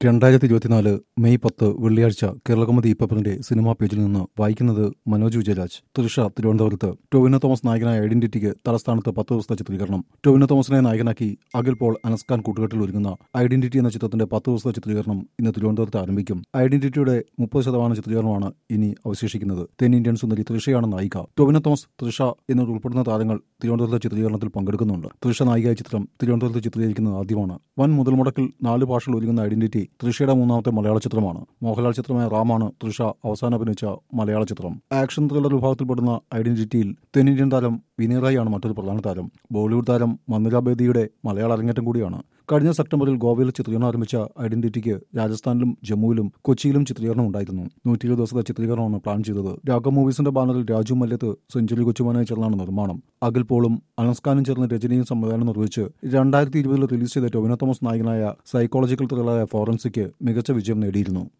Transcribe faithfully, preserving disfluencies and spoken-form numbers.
രണ്ടായിരത്തി ഇരുപത്തിനാല് മെയ് പത്ത് വെള്ളിയാഴ്ച കേരളകൗമുദി പേപ്പറിന്റെ സിനിമാ പേജിൽ നിന്ന് വായിക്കുന്നത് മനോജ് വിജയരാജ്. തൃഷ തിരുവനന്തപുരത്ത് ടൊവിനോ തോമസ് നായകനായ ഐഡന്റിറ്റിക്ക് തലസ്ഥാനത്ത് പത്ത് ദിവസത്തെ ചിത്രീകരണം. ടൊവിനോ തോമസിനെ നായകനാക്കി അഖിൽ പോൾ അനസ്കാൻ കൂട്ടുകെട്ടിൽ ഒരുങ്ങുന്ന ഐഡന്റിറ്റി എന്ന ചിത്രത്തിന്റെ പത്ത് ദിവസത്തെ ചിത്രീകരണം ഇന്ന് തിരുവനന്തപുരത്ത് ആരംഭിക്കും. ഐഡന്റിറ്റിയുടെ മുപ്പത് ശതമാനം ചിത്രീകരണമാണ് ഇനി അവശേഷിക്കുന്നത്. തെന്നിന്ത്യൻ സുന്ദരി തൃഷയാണ് നായിക. ടൊവിനോ തോമസ്, തൃഷ എന്നിവർ ഉൾപ്പെടുന്ന താരങ്ങൾ തിരുവനന്തപുരത്തെ ചിത്രീകരണത്തിൽ പങ്കെടുക്കുന്നുണ്ട്. തൃഷ നായികയായ ചിത്രം തിരുവനന്തപുരത്ത് ചിത്രീകരിക്കുന്നത് ആദ്യമാണ്. വൻ മുതൽ മുടക്കിൽ നാല് ഭാഷകൾ ഒരുങ്ങുന്ന ഐഡന്റിറ്റി തൃഷയുടെ മൂന്നാമത്തെ മലയാള ചിത്രമാണ്. മോഹൻലാൽ ചിത്രമായ റാമാണ് തൃഷ അവസാനം അഭിനയിച്ച മലയാള ചിത്രം. ആക്ഷൻ ത്രില്ലർ വിഭാഗത്തിൽപ്പെടുന്ന ഐഡന്റിറ്റിയിൽ തെന്നിന്ത്യൻ താരം വിനയ് റായിയാണ് മറ്റൊരു പ്രധാന താരം. ബോളിവുഡ് താരം മന്ദിര ബേദിയുടെ മലയാള അരങ്ങേറ്റം കൂടിയാണ്. കഴിഞ്ഞ സെപ്റ്റംബറിൽ ഗോവയിൽ ചിത്രീകരണം ആരംഭിച്ച ഐഡന്റിറ്റിക്ക് രാജസ്ഥാനിലും ജമ്മുവിലും കൊച്ചിയിലും ചിത്രീകരണം ഉണ്ടായിരുന്നു. നൂറ്റി ഇരുപത് ദിവസത്തെ ചിത്രീകരണമാണ് പ്ലാൻ ചെയ്തത്. രാഘവ് മൂവീസിന്റെ ബാനറിൽ രാജു മല്യത്ത്, സെഞ്ചുറി കൊച്ചുമാനായി ചേർന്നാണ് നിർമ്മാണം. അഖിൽ പോളും അനസ്കാനും ചേർന്ന് രചനയും സംവിധാനം നിർവഹിച്ച് രണ്ടായിരത്തി ഇരുപതിൽ റിലീസ് ചെയ്ത ടൊവിനോ തോമസ് നായകനായ സൈക്കോളജിക്കൽ ത്രില്ലറായ ഫോറൻസിക് മികച്ച വിജയം നേടിയിരുന്നു.